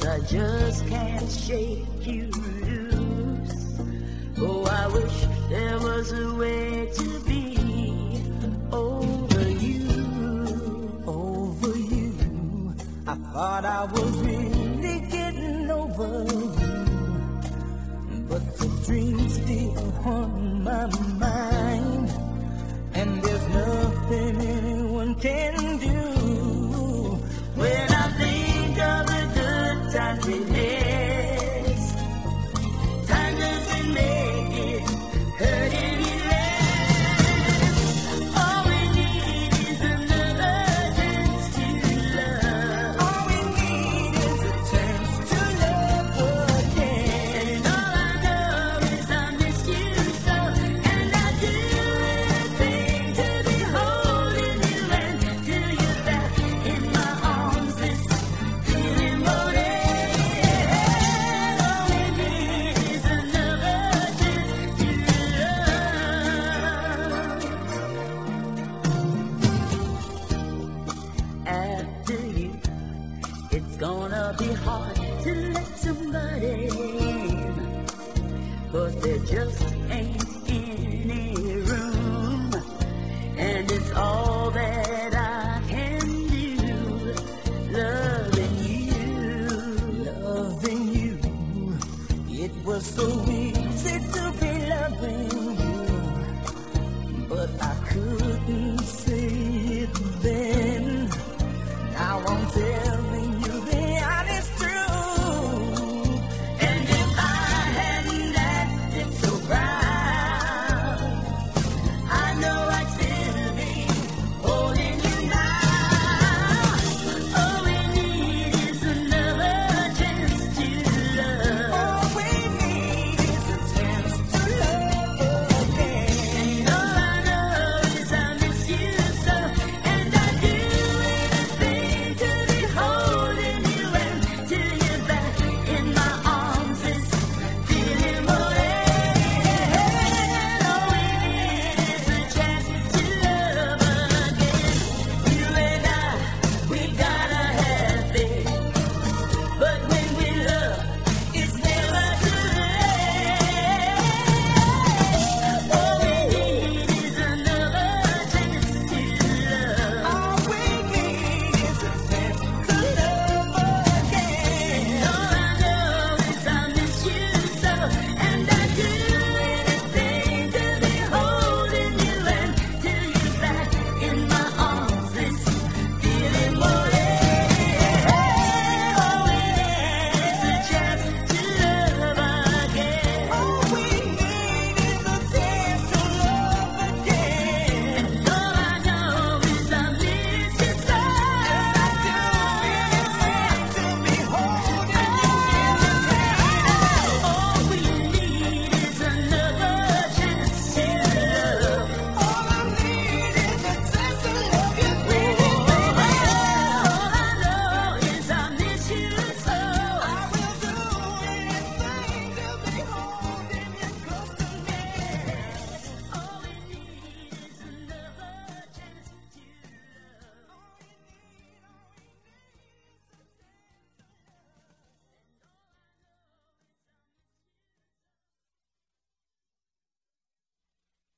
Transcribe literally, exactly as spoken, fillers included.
I just can't shake you loose. Oh, I wish there was a way to be over you, over you. I thought I was really getting over you, but the dream still haunt my mind, and there's nothing anyone can do. When I think of the good times we had, time doesn't make it hurt any less. All we need is another chance to love. All we need is a chance to love again. And all I know is I miss you so, and I do anything to be holding you and to you back in my arms. This feeling more than all we need is another chance to love. After you, it's gonna be hard to let somebody in, 'cause they're just